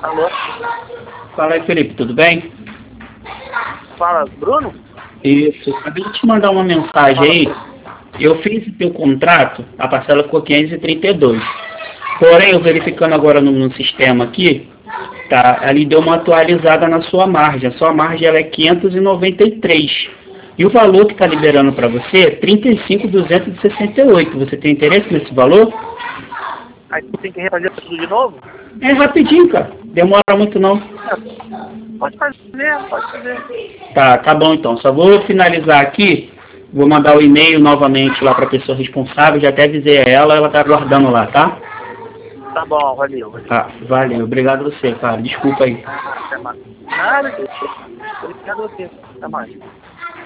Alô? Fala aí, Felipe, tudo bem? Fala, Bruno? Isso, acabei de te mandar uma mensagem aí. Eu fiz o teu contrato, a parcela ficou 532. Porém, eu verificando agora no sistema aqui, tá, ali deu uma atualizada na sua margem. A sua margem ela é 593. E o valor que está liberando para você é 35.268. Você tem interesse nesse valor? Aí tu tem que refazer tudo de novo? É rapidinho, cara. Demora muito não. Pode fazer, pode fazer. Tá bom então. Só vou finalizar aqui. Vou mandar o e-mail novamente lá para a pessoa responsável. Já até avisei ela tá aguardando lá, tá? Tá bom, valeu. Tá, valeu. Obrigado a você, cara. Desculpa aí. Até mais. Nada, obrigado a você. Até mais.